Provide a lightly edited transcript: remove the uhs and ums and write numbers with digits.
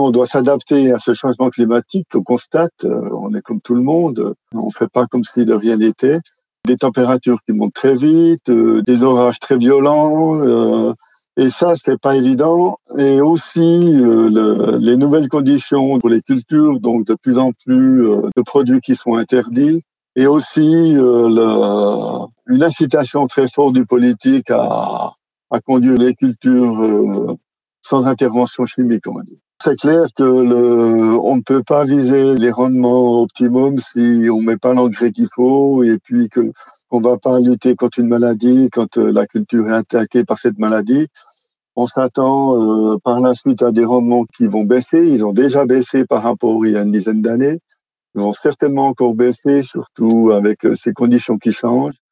on doit s'adapter à ce changement climatique qu'on constate. On est comme tout le monde. On ne fait pas comme si de rien n'était. Des températures qui montent très vite, des orages très violents. Et ça, c'est pas évident. Et aussi, les nouvelles conditions pour les cultures, donc de plus en plus de produits qui sont interdits. Et aussi, une incitation très forte du politique à conduire les cultures sans intervention chimique, on va dire. C'est clair que on ne peut pas viser les rendements optimum si on met pas l'engrais qu'il faut et puis qu'on va pas lutter contre une maladie quand la culture est attaquée par cette maladie. On s'attend par la suite à des rendements qui vont baisser. Ils ont déjà baissé par rapport il y a une dizaine d'années. Ils vont certainement encore baisser, surtout avec ces conditions qui changent.